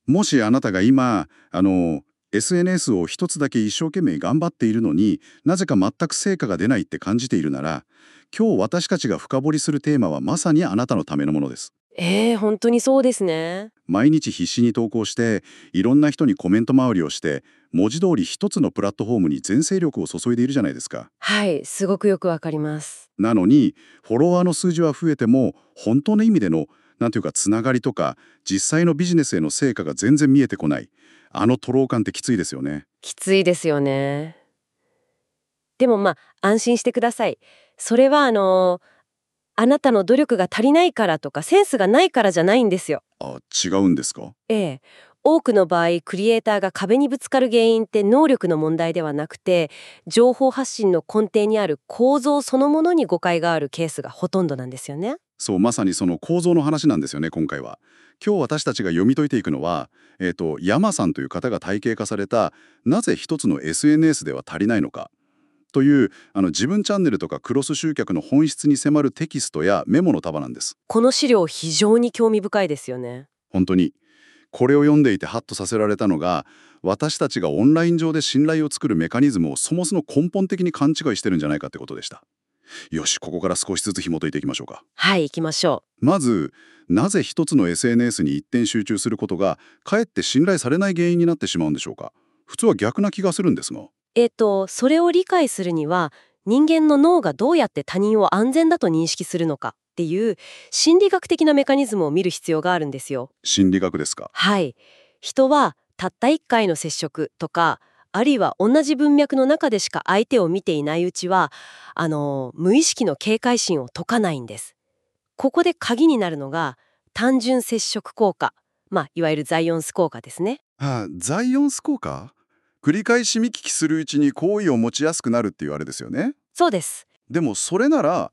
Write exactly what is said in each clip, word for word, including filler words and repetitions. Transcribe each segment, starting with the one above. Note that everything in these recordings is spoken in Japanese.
もしあなたが今、あの、エスエヌエス を一つだけ一生懸命頑張っているのになぜか全く成果が出ないって感じているなら、今日私たちが深掘りするテーマはまさにあなたのためのものです。 えー、本当にそうですね。 毎日必死に投稿していろんな人にコメント回りをして文字通り一つのプラットフォームに全精力を注いでいるじゃないですか。 はい、すごくよくわかります。 なのにフォロワーの数字は増えても本当の意味でのなんていうかつながりとか実際のビジネスへの成果が全然見えてこない。あの徒労感ってきついですよね。 きついですよね。でもまあ安心してください。それはあのあなたの努力が足りないからとかセンスがないからじゃないんですよ。 あ、違うんですか？ ええ。多くの場合クリエイターが壁にぶつかる原因って能力の問題ではなくて、情報発信の根底にある構造そのものに誤解があるケースがほとんどなんですよね。 そう、まさにその構造の話なんですよね、今回は。今日私たちが読み解いていくのは、えっと、山さんという方が体系化された、なぜ一つの エスエヌエス では足りないのかという、あの自分チャンネルとかクロス集客の本質に迫るテキストやメモの束なんです。 この資料非常に興味深いですよね。 本当に。これを読んでいてハッとさせられたのが、私たちがオンライン上で信頼を作るメカニズムをそもそも根本的に勘違いしてるんじゃないかってことでした。よし、ここから少しずつ紐解いていきましょうか。 はい、行きましょまず、なぜ一つの エスエヌエス に一点集中することが、かえって信頼されない原因になってしまうんでしょうか。普通は逆な気がするんですが。 う。えっとそれを理解するには、人間の脳がどうやって他人を安全だと認識するのかっていう心理学的なメカニズムを見る必要があるんですよ。 心理学ですか。 はい。人はたったいっかいの接触とか、あるいは同じ文脈の中でしか相手を見ていないうちは、あの無意識の警戒心を解かないんです。ここで鍵になるのが単純接触効果、まあいわゆるザイオンス効果ですね。 はあ、ザイオンス効果。繰り返し見聞きするうちに好意を持ちやすくなるっていうあれですよね。 そうです。 でもそれなら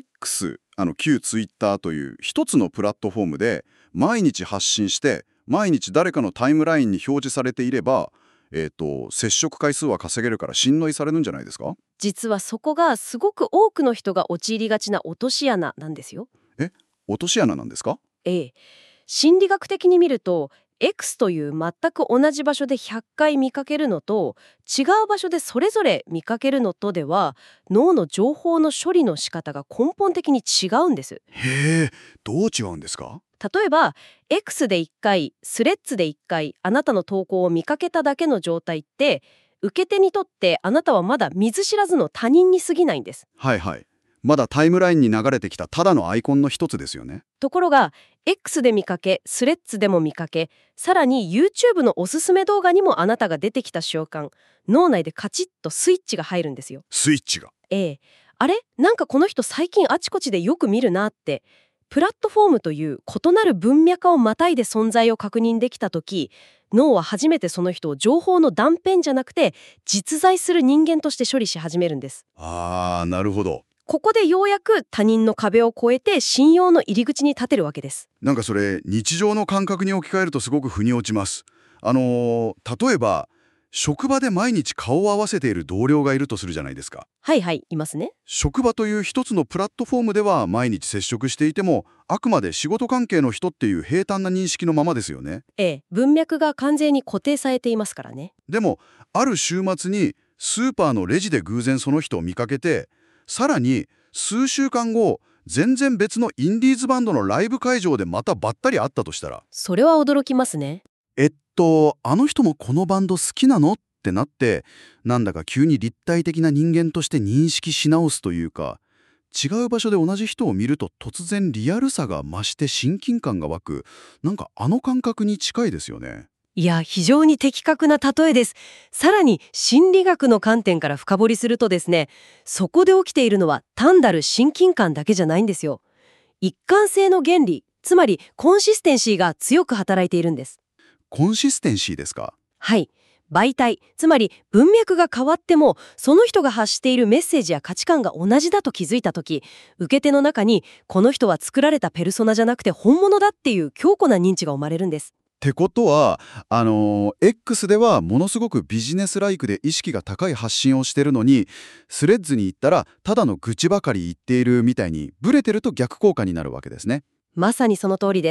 X、あの旧ツイッターという一つのプラットフォームで毎日発信して毎日誰かのタイムラインに表示されていれば、えーと、接触回数は稼げるから信頼されるんじゃないですか？ 実はそこがすごく多くの人が陥りがちな落とし穴なんですよ。 え、落とし穴なんですか？ ええ。心理学的に見ると X という全く同じ場所でひゃっかい見かけるのと違う場所でそれぞれ見かけるのとでは、脳の情報の処理の仕方が根本的に違うんです。 へえ、どう違うんですか？ 例えば X でいっかい、スレッズでいっかいあなたの投稿を見かけただけの状態って、受け手にとってあなたはまだ見ず知らずの他人に過ぎないんです。 はいはい。まだタイムラインに流れてきたただのアイコンの一つですよね。 ところが X で見かけ、スレッズでも見かけ、さらに YouTube のおすすめ動画にもあなたが出てきた瞬間、脳内でカチッとスイッチが入るんですよ。 スイッチが。 ええ。あれなんかこの人最近あちこちでよく見るなって、プラットフォームという異なる文脈をまたいで存在を確認できたとき、脳は初めてその人を情報の断片じゃなくて実在する人間として処理し始めるんです。 あー、なるほど。 ここでようやく他人の壁を越えて信用の入り口に立てるわけです。 なんかそれ日常の感覚に置き換えるとすごく腑に落ちます。あのー例えば職場で毎日顔を合わせている同僚がいるとするじゃないですか。 はいはい、いますね。 職場という一つのプラットフォームでは毎日接触していてもあくまで仕事関係の人っていう平坦な認識のままですよね。 ええ、文脈が完全に固定されていますからね。 でもある週末にスーパーのレジで偶然その人を見かけて、さらに数週間後全然別のインディーズバンドのライブ会場でまたばったり会ったとしたら、 それは驚きますね。 えっとあの人もこのバンド好きなのってなって、なんだか急に立体的な人間として認識し直すというか、違う場所で同じ人を見ると突然リアルさが増して親近感が湧く、なんかあの感覚に近いですよね。 いや、非常に的確な例えです。さらに心理学の観点から深掘りするとですね、そこで起きているのは単なる親近感だけじゃないんですよ。一貫性の原理、つまりコンシステンシーが強く働いているんです。 コンシステンシーですか？ はい。媒体、つまり文脈が変わっても、その人が発しているメッセージや価値観が同じだと気づいたとき、受け手の中にこの人は作られたペルソナじゃなくて本物だっていう強固な認知が生まれるんです。 ってことは、あのー X ではものすごくビジネスライクで意識が高い発信をしてるのに、スレッズに行ったらただの愚痴ばかり言っているみたいにブレてると逆効果になるわけですね。 まさにその通りです。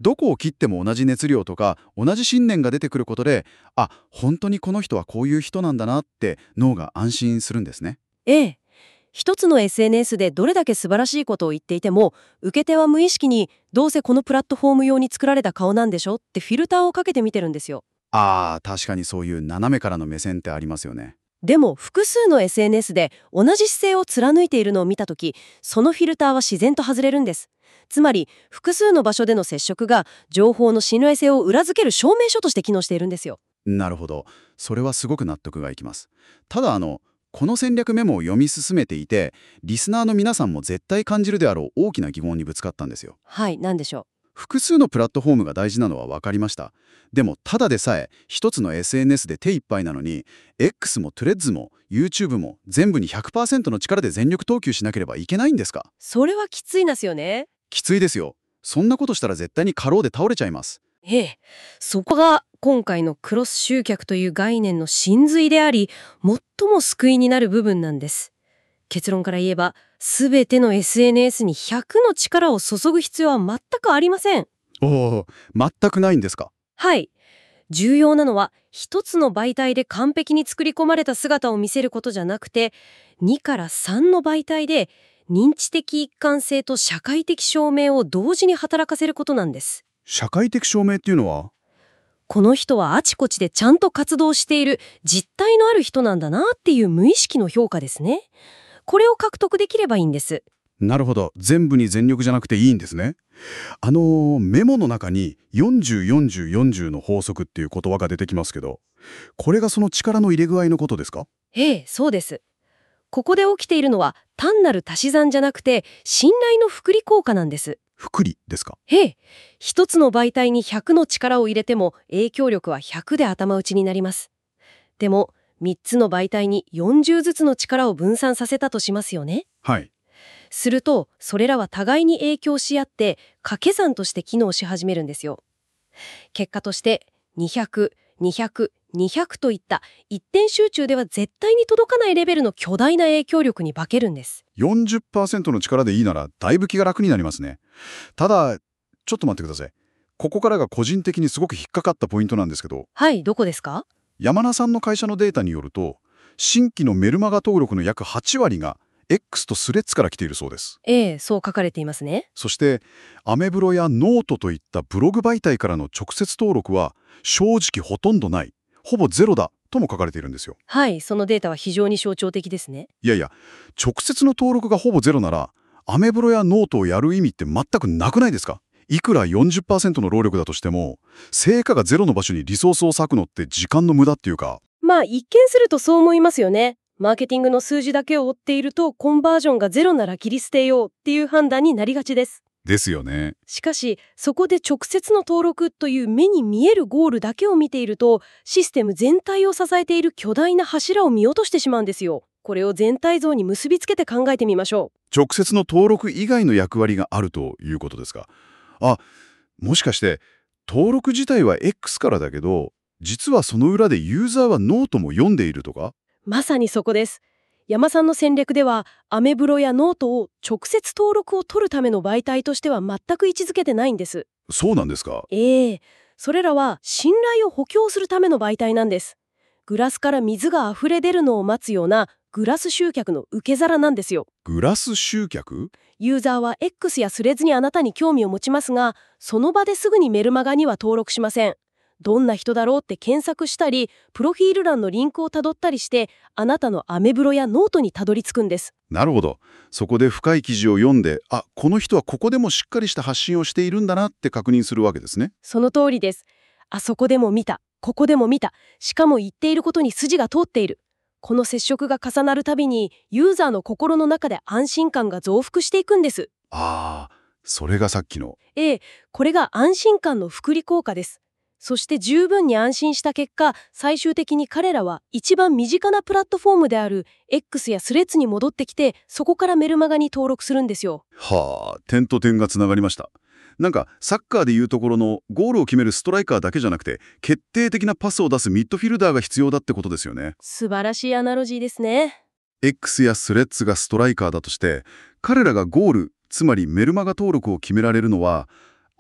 どこを切っても同じ熱量とか同じ信念が出てくることで、あ、本当にこの人はこういう人なんだなって脳が安心するんですね。 ええ。一つの エスエヌエス でどれだけ素晴らしいことを言っていても、受け手は無意識にどうせこのプラットフォーム用に作られた顔なんでしょってフィルターをかけて見てるんですよ。 ああ、確かにそういう斜めからの目線ってありますよね。 でも複数の エスエヌエス で同じ姿勢を貫いているのを見たとき、そのフィルターは自然と外れるんです。つまり複数の場所での接触が情報の信頼性を裏付ける証明書として機能しているんですよ。 なるほど。それはすごく納得がいきます。ただあの、この戦略メモを読み進めていて、リスナーの皆さんも絶対感じるであろう大きな疑問にぶつかったんですよ。 はい、なんでしょ複数のプラットフォームが大事なのは分かりました。でもただでさえ一つの エスエヌエス で手一杯なのに X も Threads も YouTube も全部に ひゃくパーセント の力で全力投球しなければいけないんですか？ う。それはきついですよね。 きついですよ。そんなことしたら絶対に過労で倒れちゃいます。 ええ、そこが今回のクロス集客という概念の真髄であり、最も救いになる部分なんです。結論から言えば、すべての エスエヌエス にひゃくの力を注ぐ必要は全くありません。 おお、全くないんですか？ はい。重要なのは、一つの媒体で完璧に作り込まれた姿を見せることじゃなくて、にからさんの媒体で認知的一貫性と社会的証明を同時に働かせることなんです。 社会的証明っていうのは？ この人はあちこちでちゃんと活動している実体のある人なんだなっていう無意識の評価ですね。これを獲得できればいいんです。 なるほど。全部に全力じゃなくていいんですね。あのーメモの中によんじゅう、よんじゅう、よんじゅうの法則っていう言葉が出てきますけど、これがその力の入れ具合のことですか？ ええ、そうです。ここで起きているのは単なる足し算じゃなくて信頼の複利効果なんです。 複利ですか？ ええ、一つの媒体にひゃくの力を入れても影響力はひゃくで頭打ちになります。でもみっつの媒体によんじゅうずつの力を分散させたとしますよね。 はい。 するとそれらは互いに影響し合って掛け算として機能し始めるんですよ。結果としてにひゃく、にひゃく、にひゃくといった一点集中では絶対に届かないレベルの巨大な影響力に化けるんです。 よんじゅっパーセント の力でいいならだいぶ気が楽になりますね。ただ、ちょっと待ってください。ここからが個人的にすごく引っかかったポイントなんですけど、 はい、どこですか？ 山名さんの会社のデータによると、新規のメルマガ登録の約はち割が X とスレッズから来ているそうです。 ええ、そう書かれていますね。 そして、アメブロやノートといったブログ媒体からの直接登録は正直ほとんどない、ほぼゼロだとも書かれているんですよ。 はい、そのデータは非常に象徴的ですね。 いやいや、直接の登録がほぼゼロなら、アメブロやノートをやる意味って全くなくないですか？いくら よんじゅっパーセント の労力だとしても、成果がゼロの場所にリソースを割くのって時間の無駄っていうか。 まあ一見するとそう思いますよね。マーケティングの数字だけを追っているとコンバージョンがゼロなら切り捨てようっていう判断になりがちです。 ですよね。 しかしそこで直接の登録という目に見えるゴールだけを見ているとシステム全体を支えている巨大な柱を見落としてしまうんですよ。これを全体像に結びつけて考えてみましょう。 直接の登録以外の役割があるということですか？あ、もしかして登録自体は X からだけど、実はその裏でユーザーはノートも読んでいるとか？ まさにそこです。山さんの戦略ではアメブロやノートを直接登録を取るための媒体としては全く位置づけてないんです。 そうなんですか？ ええ、それらは信頼を補強するための媒体なんです。グラスから水が溢れ出るのを待つようなグラス集客の受け皿なんですよ。 グラス集客？ ユーザーは X やスレッズにあなたに興味を持ちますが、その場ですぐにメルマガには登録しません。どんな人だろうって検索したり、プロフィール欄のリンクをたどったりして、あなたのアメブロやノートにたどり着くんです。 なるほど。そこで深い記事を読んで、あ、この人はここでもしっかりした発信をしているんだなって確認するわけですね。 その通りです。あそこでも見た、ここでも見た、しかも言っていることに筋が通っている。この接触が重なるたびに、ユーザーの心の中で安心感が増幅していくんです。 ああ、それがさっきの。 ええ、これが安心感の複利効果です。そして十分に安心した結果、最終的に彼らは一番身近なプラットフォームである X やスレッズに戻ってきて、そこからメルマガに登録するんですよ。 はあ、点と点がつながりました。なんかサッカーでいうところのゴールを決めるストライカーだけじゃなくて、決定的なパスを出すミッドフィルダーが必要だってことですよね。 素晴らしいアナロジーですね。 X やスレッズがストライカーだとして、彼らがゴール、つまりメルマガ登録を決められるのは、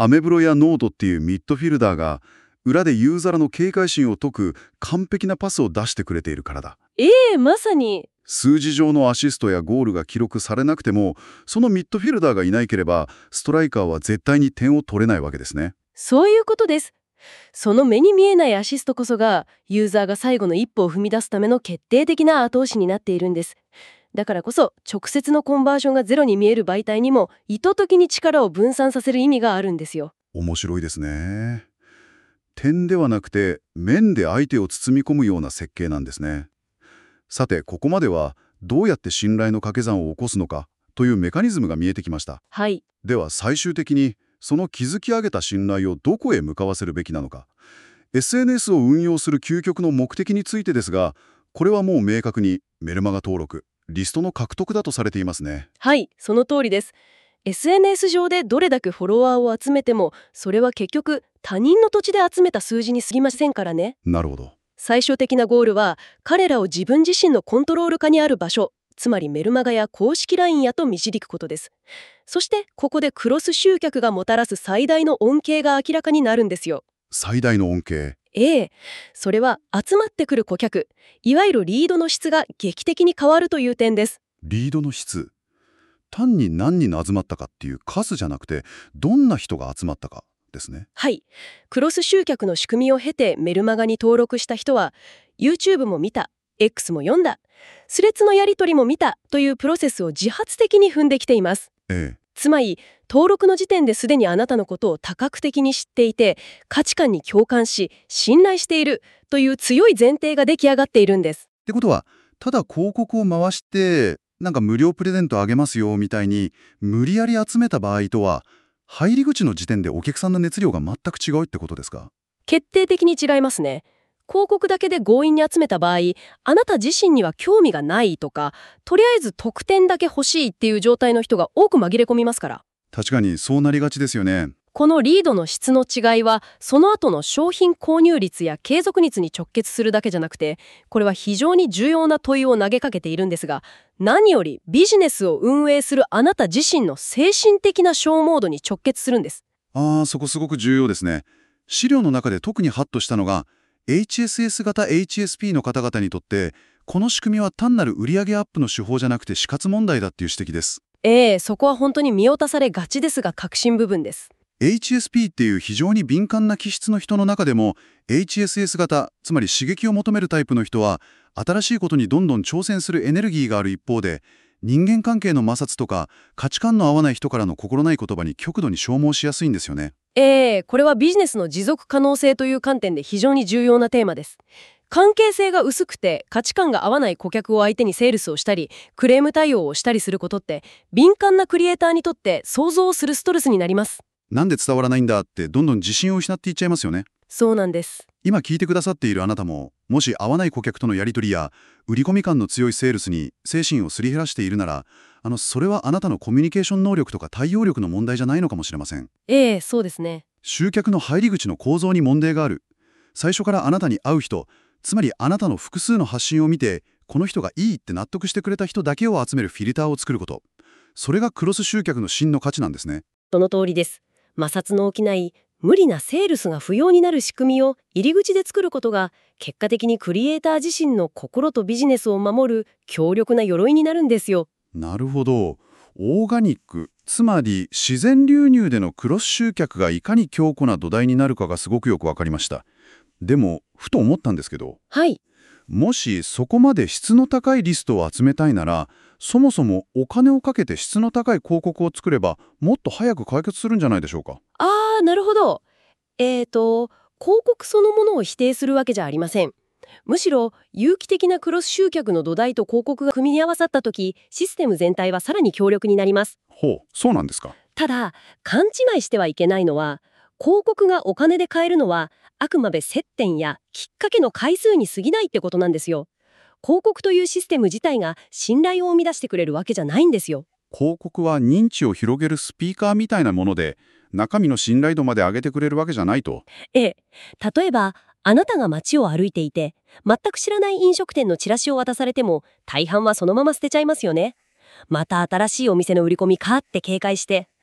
アメブロやノートっていうミッドフィルダーが裏でユーザーの警戒心を解く完璧なパスを出してくれているからだ。 ええ、まさに。 数字上のアシストやゴールが記録されなくても、そのミッドフィルダーがいなければストライカーは絶対に点を取れないわけですね。 そういうことです。その目に見えないアシストこそがユーザーが最後の一歩を踏み出すための決定的な後押しになっているんです。だからこそ直接のコンバージョンがゼロに見える媒体にも意図的に力を分散させる意味があるんですよ。 面白いですね。点ではなくて面で相手を包み込むような設計なんですね。さて、ここまではどうやって信頼の掛け算を起こすのかというメカニズムが見えてきました。 はい。 では最終的にその築き上げた信頼をどこへ向かわせるべきなのか。 エスエヌエス を運用する究極の目的についてですが、これはもう明確にメルマガ登録、リストの獲得だとされていますね。 はい、その通りです。エスエヌエス 上でどれだけフォロワーを集めても、それは結局他人の土地で集めた数字に過ぎませんからね。 なるほど。 最終的なゴールは彼らを自分自身のコントロール下にある場所、つまりメルマガや公式 ライン やと導くことです。そしてここでクロス集客がもたらす最大の恩恵が明らかになるんですよ。 最大の恩恵。 ええ、それは集まってくる顧客、いわゆるリードの質が劇的に変わるという点です。 リードの質。単に何人集まったかっていう数じゃなくて、どんな人が集まったかですね。 はい。クロス集客の仕組みを経てメルマガに登録した人は、YouTube も見た、X も読んだ、スレッズのやり取りも見たというプロセスを自発的に踏んできています。 ええ。 つまり、登録の時点ですでにあなたのことを多角的に知っていて、価値観に共感し、信頼しているという強い前提が出来上がっているんです。 ってことは、ただ広告を回して、なんか無料プレゼントあげますよみたいに無理やり集めた場合とは、入り口の時点でお客さんの熱量が全く違うってことですか？ 決定的に違いますね。広告だけで強引に集めた場合、あなた自身には興味がないとか、とりあえず特典だけ欲しいっていう状態の人が多く紛れ込みますから。 確かにそうなりがちですよね。 このリードの質の違いは、その後の商品購入率や継続率に直結するだけじゃなくて、これは非常に重要な問いを投げかけているんですが、何よりビジネスを運営するあなた自身の精神的な消耗度に直結するんです。 ああ、そこすごく重要ですね。資料の中で特にハッとしたのが、エイチエスエス 型 エイチエスピー の方々にとって、この仕組みは単なる売上アップの手法じゃなくて死活問題だっていう指摘です。 ええ、そこは本当に見落とされがちですが核心部分です。 エイチエスピー っていう非常に敏感な気質の人の中でも エイチエスエス 型、つまり刺激を求めるタイプの人は新しいことにどんどん挑戦するエネルギーがある一方で、人間関係の摩擦とか価値観の合わない人からの心ない言葉に極度に消耗しやすいんですよね。 ええ、これはビジネスの持続可能性という観点で非常に重要なテーマです。関係性が薄くて価値観が合わない顧客を相手にセールスをしたり、クレーム対応をしたりすることって、敏感なクリエイターにとって想像するストレスになります。 なんで伝わらないんだってどんどん自信を失っていっちゃいますよね。 そうなんです。 今聞いてくださっているあなたも、もし合わない顧客とのやり取りや売り込み感の強いセールスに精神をすり減らしているなら、あのそれはあなたのコミュニケーション能力とか対応力の問題じゃないのかもしれません。 ええ、そうですね。 集客の入り口の構造に問題がある。最初からあなたに合う人、つまりあなたの複数の発信を見て、この人がいいって納得してくれた人だけを集めるフィルターを作ること。それがクロス集客の真の価値なんですね。 その通りです。摩擦の起きない無理なセールスが不要になる仕組みを入り口で作ることが、結果的にクリエイター自身の心とビジネスを守る強力な鎧になるんですよ。 なるほど。オーガニック、つまり自然流入でのクロス集客がいかに強固な土台になるかがすごくよくわかりました。でも、ふと思ったんですけど、 はい。 もしそこまで質の高いリストを集めたいなら、そもそもお金をかけて質の高い広告を作れば、もっと早く解決するんじゃないでしょうか。 あー、なるほど。えーと、広告そのものを否定するわけじゃありません。むしろ有機的なクロス集客の土台と広告が組み合わさった時、システム全体はさらに強力になります。 ほう、そうなんですか。 ただ、勘違いしてはいけないのは、広告がお金で買えるのはあくまで接点やきっかけの回数に過ぎないってことなんですよ。広告というシステム自体が信頼を生み出してくれるわけじゃないんですよ。 広告は認知を広げるスピーカーみたいなもので、中身の信頼度まで上げてくれるわけじゃないと。 ええ。例えば、あなたが街を歩いていて、全く知らない飲食店のチラシを渡されても、大半はそのまま捨てちゃいますよね。また新しいお店の売り込みかって警戒して、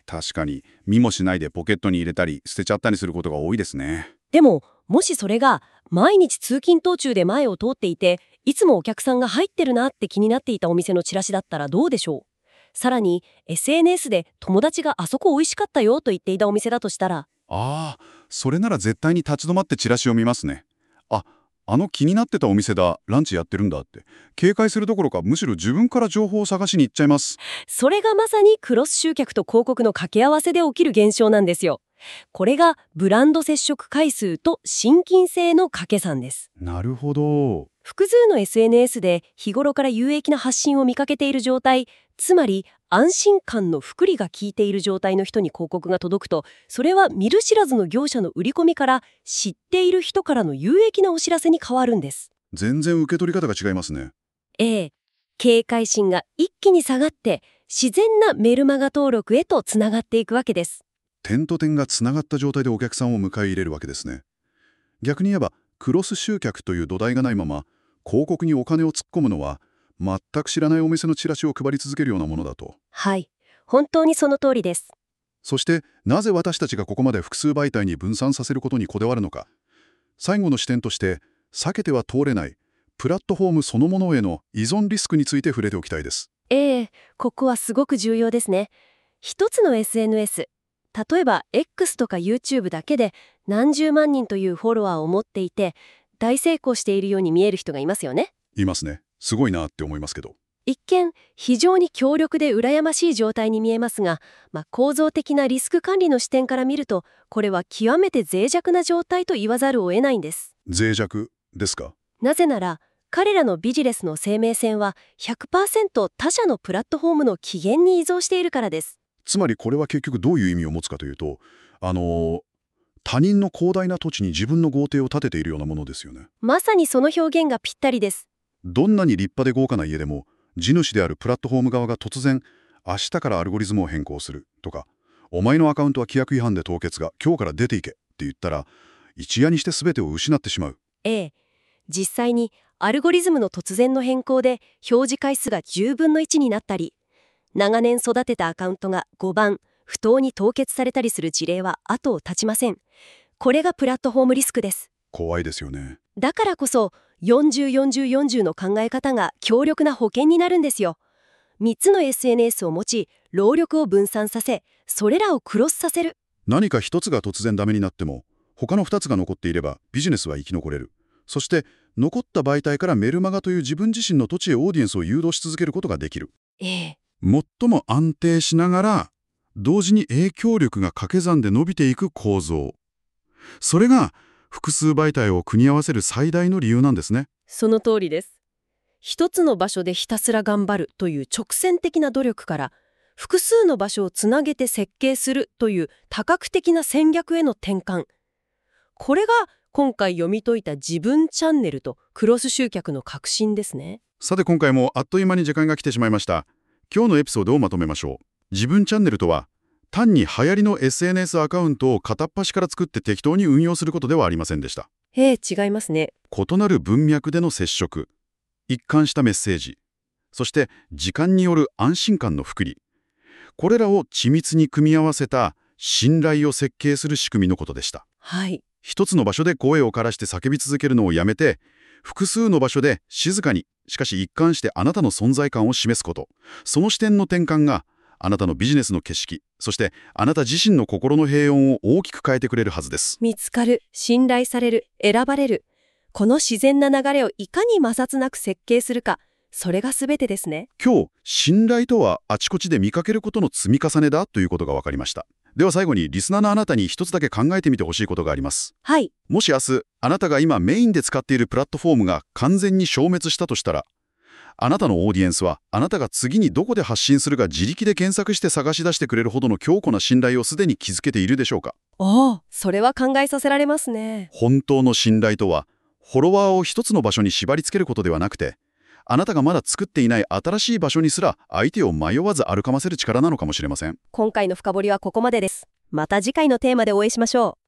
確かに、見もしないでポケットに入れたり捨てちゃったりすることが多いですね。 でも、もしそれが毎日通勤途中で前を通っていて、いつもお客さんが入ってるなって気になっていたお店のチラシだったらどうでしょう。さらに エスエヌエス で友達があそこ美味しかったよと言っていたお店だとしたら、 ああ、それなら絶対に立ち止まってチラシを見ますね。あ、あの気になってたお店だ、ランチやってるんだって。警戒するどころかむしろ自分から情報を探しに行っちゃいます。 それがまさにクロス集客と広告の掛け合わせで起きる現象なんですよ。これがブランド接触回数と親近性の掛け算です。 なるほど。 複数の エスエヌエス で日頃から有益な発信を見かけている状態、つまり安心感の複利が効いている状態の人に広告が届くと、それは見る知らずの業者の売り込みから知っている人からの有益なお知らせに変わるんです。 全然受け取り方が違いますね。 ええ、警戒心が一気に下がって自然なメルマガ登録へとつながっていくわけです。 点と点がつながった状態でお客さんを迎え入れるわけですね。逆に言えばクロス集客という土台がないまま広告にお金を突っ込むのは、全く知らないお店のチラシを配り続けるようなものだと。 はい、本当にその通りです。 そしてなぜ私たちがここまで複数媒体に分散させることにこだわるのか。最後の視点として避けては通れないプラットフォームそのものへの依存リスクについて触れておきたいです。 ええ、ここはすごく重要ですね。一つの エスエヌエス、例えば X とか YouTube だけで何十万人というフォロワーを持っていて大成功しているように見える人がいますよね。 いますね。すごいなって思いますけど。 一見非常に強力で羨ましい状態に見えますが、まあ、構造的なリスク管理の視点から見るとこれは極めて脆弱な状態と言わざるを得ないんです。 脆弱ですか？ なぜなら彼らのビジネスの生命線は ひゃくパーセント 他社のプラットフォームの起源に依存しているからです。 つまりこれは結局どういう意味を持つかというと、あのー、他人の広大な土地に自分の豪邸を建てているようなものですよね。 まさにその表現がぴったりです。 どんなに立派で豪華な家でも、地主であるプラットフォーム側が突然明日からアルゴリズムを変更するとか、お前のアカウントは規約違反で凍結が今日から出ていけって言ったら、一夜にして全てを失ってしまう。 ええ、実際にアルゴリズムの突然の変更で表示回数がじゅうぶんのいちになったり、長年育てたアカウントがごばん不当に凍結されたりする事例は後を絶ちません。これがプラットフォームリスクです。 怖いですよね。 だからこそよんじゅう、よんじゅう、よんじゅうの考え方が強力な保険になるんですよ。みっつの エスエヌエス を持ち、労力を分散させ、それらをクロスさせる。 何か一つが突然ダメになっても、他の二つが残っていればビジネスは生き残れる。そして残った媒体からメルマガという自分自身の土地へオーディエンスを誘導し続けることができる。 ええ、 最も安定しながら同時に影響力が掛け算で伸びていく構造。それが複数媒体を組み合わせる最大の理由なんですね。 その通りです。一つの場所でひたすら頑張るという直線的な努力から、複数の場所をつなげて設計するという多角的な戦略への転換。これが今回読み解いた自分チャンネルとクロス集客の革新ですね。 さて今回もあっという間に時間が来てしまいました。今日のエピソードをまとめましょう。自分チャンネルとは、単に流行りの エスエヌエス アカウントを片っ端から作って適当に運用することではありませんでした。 ええ、違いますね。 異なる文脈での接触、一貫したメッセージ、そして時間による安心感の複利。これらを緻密に組み合わせた信頼を設計する仕組みのことでした。 はい。 一つの場所で声を枯らして叫び続けるのをやめて、複数の場所で静かに、しかし一貫してあなたの存在感を示すこと。その視点の転換が、あなたのビジネスの景色、そしてあなた自身の心の平穏を大きく変えてくれるはずです。 見つかる、信頼される、選ばれる。この自然な流れをいかに摩擦なく設計するか、それが全てですね。 今日、信頼とはあちこちで見かけることの積み重ねだということが分かりました。では最後にリスナーのあなたに一つだけ考えてみてほしいことがあります。 はい。 もし明日、あなたが今メインで使っているプラットフォームが完全に消滅したとしたら、あなたのオーディエンスはあなたが次にどこで発信するか自力で検索して探し出してくれるほどの強固な信頼をすでに築けているでしょうか。 おお、それは考えさせられますね。 本当の信頼とは、フォロワーを一つの場所に縛り付けることではなくて、あなたがまだ作っていない新しい場所にすら相手を迷わず歩かませる力なのかもしれません。 今回の深掘りはここまでです。また次回のテーマでお会いしましょう。